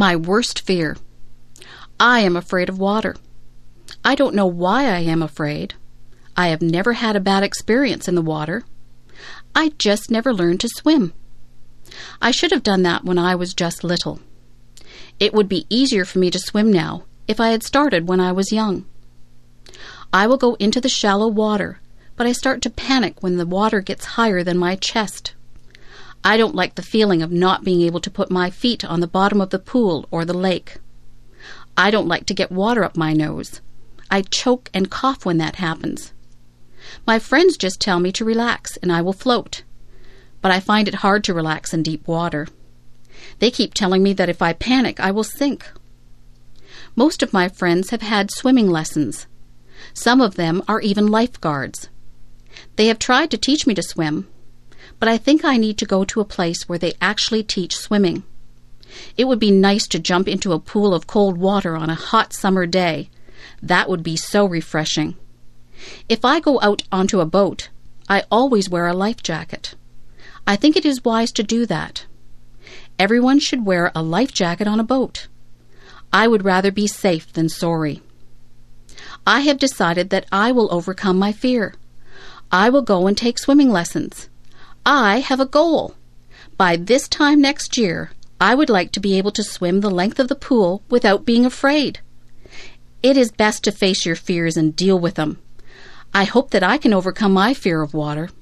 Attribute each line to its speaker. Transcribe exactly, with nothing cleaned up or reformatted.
Speaker 1: My worst fear. I am afraid of water. I don't know why I am afraid. I have never had a bad experience in the water. I just never learned to swim. I should have done that when I was just little. It would be easier for me to swim now if I had started when I was young. I will go into the shallow water, but I start to panic when the water gets higher than my chest. I don't like the feeling of not being able to put my feet on the bottom of the pool or the lake. I don't like to get water up my nose. I choke and cough when that happens. My friends just tell me to relax and I will float, but I find it hard to relax in deep water. They keep telling me that if I panic, I will sink. Most of my friends have had swimming lessons. Some of them are even lifeguards. They have tried to teach me to swim, but I think I need to go to a place where they actually teach swimming. It would be nice to jump into a pool of cold water on a hot summer day. That would be so refreshing. If I go out onto a boat, I always wear a life jacket. I think it is wise to do that. Everyone should wear a life jacket on a boat. I would rather be safe than sorry. I have decided that I will overcome my fear. I will go and take swimming lessons. I have a goal. By this time next year, I would like to be able to swim the length of the pool without being afraid. It is best to face your fears and deal with them. I hope that I can overcome my fear of water.